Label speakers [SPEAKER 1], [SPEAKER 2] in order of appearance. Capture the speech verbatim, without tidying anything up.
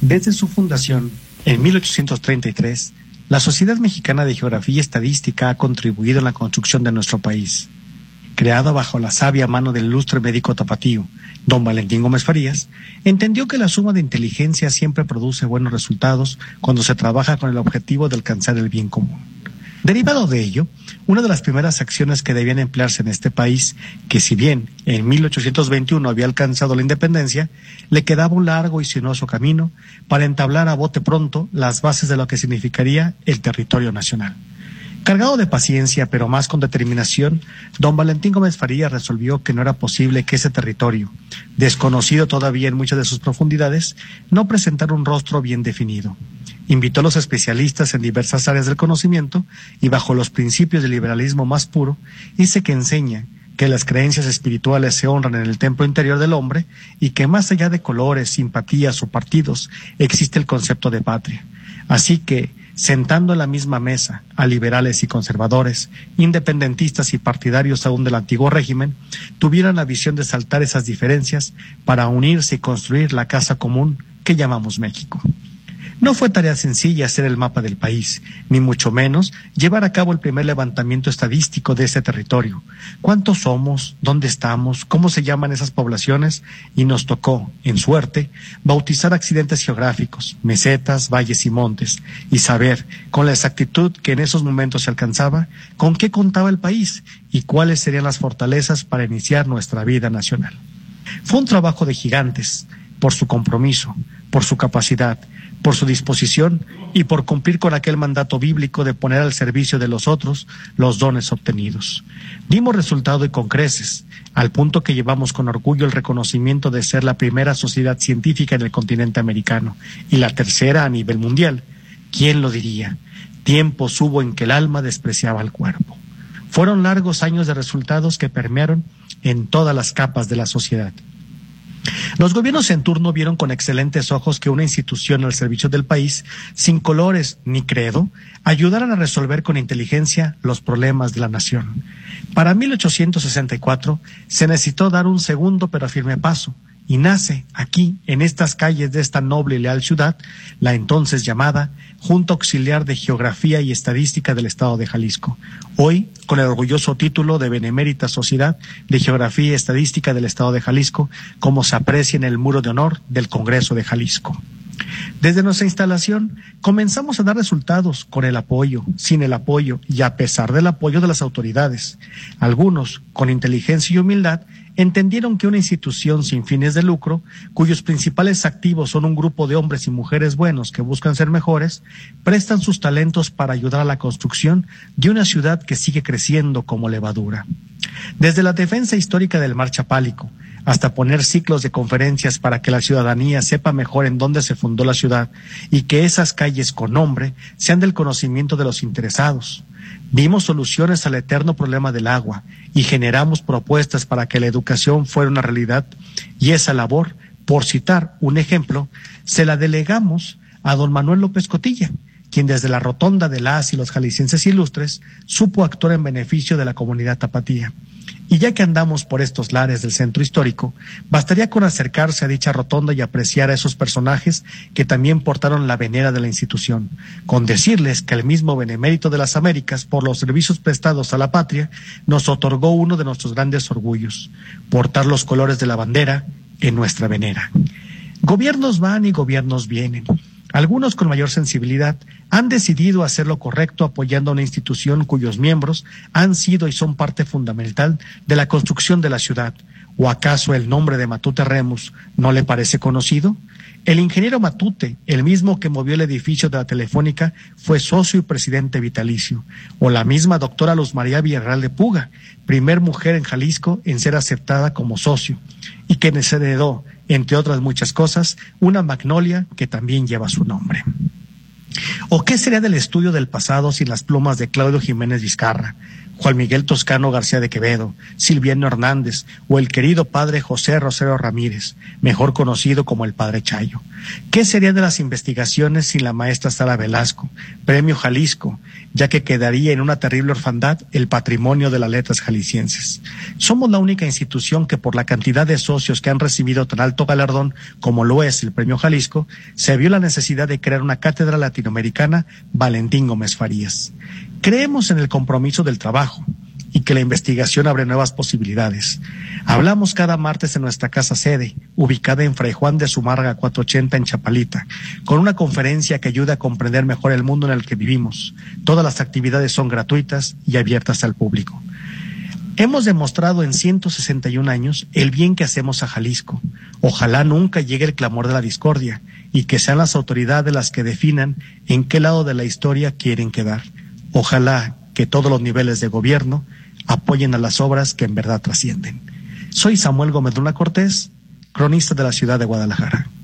[SPEAKER 1] Desde su fundación, en mil ochocientos treinta y tres, la Sociedad Mexicana de Geografía y Estadística ha contribuido en la construcción de nuestro país. Creada bajo la sabia mano del ilustre médico tapatío, don Valentín Gómez Farías, entendió que la suma de inteligencia siempre produce buenos resultados cuando se trabaja con el objetivo de alcanzar el bien común. Derivado de ello, una de las primeras acciones que debían emplearse en este país, que si bien en mil ochocientos veintiuno había alcanzado la independencia, le quedaba un largo y sinuoso camino para entablar a bote pronto las bases de lo que significaría el territorio nacional. Cargado de paciencia, pero más con determinación, don Valentín Gómez Farías resolvió que no era posible que ese territorio, desconocido todavía en muchas de sus profundidades, no presentara un rostro bien definido. Invitó a los especialistas en diversas áreas del conocimiento y bajo los principios del liberalismo más puro, dice que enseña que las creencias espirituales se honran en el templo interior del hombre y que más allá de colores, simpatías o partidos, existe el concepto de patria. Así que, sentando en la misma mesa a liberales y conservadores, independentistas y partidarios aún del antiguo régimen, tuvieron la visión de saltar esas diferencias para unirse y construir la casa común que llamamos México. No fue tarea sencilla hacer el mapa del país, ni mucho menos llevar a cabo el primer levantamiento estadístico de ese territorio. ¿Cuántos somos? ¿Dónde estamos? ¿Cómo se llaman esas poblaciones? Y nos tocó, en suerte, bautizar accidentes geográficos, mesetas, valles y montes, y saber, con la exactitud que en esos momentos se alcanzaba, con qué contaba el país y cuáles serían las fortalezas para iniciar nuestra vida nacional. Fue un trabajo de gigantes, por su compromiso, por su capacidad, por su disposición y por cumplir con aquel mandato bíblico de poner al servicio de los otros los dones obtenidos. Dimos resultado y con creces, al punto que llevamos con orgullo el reconocimiento de ser la primera sociedad científica en el continente americano y la tercera a nivel mundial. ¿Quién lo diría? Tiempos hubo en que el alma despreciaba al cuerpo. Fueron largos años de resultados que permearon en todas las capas de la sociedad. Los gobiernos en turno vieron con excelentes ojos que una institución al servicio del país, sin colores ni credo, ayudaran a resolver con inteligencia los problemas de la nación. Para mil ochocientos sesenta y cuatro se necesitó dar un segundo pero firme paso, y nace aquí, en estas calles de esta noble y leal ciudad, la entonces llamada Junta Auxiliar de Geografía y Estadística del Estado de Jalisco, hoy con el orgulloso título de Benemérita Sociedad de Geografía y Estadística del Estado de Jalisco, como se aprecia en el muro de honor del Congreso de Jalisco. Desde nuestra instalación comenzamos a dar resultados con el apoyo, sin el apoyo y a pesar del apoyo de las autoridades. Algunos, con inteligencia y humildad, entendieron que una institución sin fines de lucro, cuyos principales activos son un grupo de hombres y mujeres buenos que buscan ser mejores, prestan sus talentos para ayudar a la construcción de una ciudad que sigue creciendo como levadura. Desde la defensa histórica del Mar Chapálico, hasta poner ciclos de conferencias para que la ciudadanía sepa mejor en dónde se fundó la ciudad y que esas calles con nombre sean del conocimiento de los interesados. Dimos soluciones al eterno problema del agua y generamos propuestas para que la educación fuera una realidad, y esa labor, por citar un ejemplo, se la delegamos a don Manuel López Cotilla, quien desde la rotonda de las y los jaliscienses ilustres supo actuar en beneficio de la comunidad tapatía. Y ya que andamos por estos lares del centro histórico, bastaría con acercarse a dicha rotonda y apreciar a esos personajes que también portaron la venera de la institución, con decirles que el mismo Benemérito de las Américas, por los servicios prestados a la patria, nos otorgó uno de nuestros grandes orgullos: portar los colores de la bandera en nuestra venera. Gobiernos van y gobiernos vienen. Algunos con mayor sensibilidad han decidido hacer lo correcto apoyando a una institución cuyos miembros han sido y son parte fundamental de la construcción de la ciudad. ¿O acaso el nombre de Matute Remus no le parece conocido? El ingeniero Matute, el mismo que movió el edificio de la Telefónica, fue socio y presidente vitalicio. O la misma doctora Luz María Villarreal de Puga, primer mujer en Jalisco en ser aceptada como socio, y que nos heredó, entre otras muchas cosas, una magnolia que también lleva su nombre. ¿O qué sería del estudio del pasado sin las plumas de Claudio Jiménez Vizcarra, Juan Miguel Toscano García de Quevedo, Silviano Hernández o el querido padre José Rosero Ramírez, mejor conocido como el padre Chayo. ¿Qué sería de las investigaciones sin la maestra Sara Velasco, Premio Jalisco, ya que quedaría en una terrible orfandad el patrimonio de las letras jaliscienses? Somos la única institución que, por la cantidad de socios que han recibido tan alto galardón como lo es el Premio Jalisco, se vio la necesidad de crear una cátedra latinoamericana Valentín Gómez Farías. Creemos en el compromiso del trabajo y que la investigación abre nuevas posibilidades. Hablamos cada martes en nuestra casa sede, ubicada en Fray Juan de Zumárraga cuatrocientos ochenta en Chapalita, con una conferencia que ayuda a comprender mejor el mundo en el que vivimos. Todas las actividades son gratuitas y abiertas al público. Hemos demostrado en ciento sesenta y un años el bien que hacemos a Jalisco. Ojalá nunca llegue el clamor de la discordia y que sean las autoridades las que definan en qué lado de la historia quieren quedar. Ojalá que todos los niveles de gobierno apoyen a las obras que en verdad trascienden. Soy Samuel Gómez Luna Cortés, cronista de la ciudad de Guadalajara.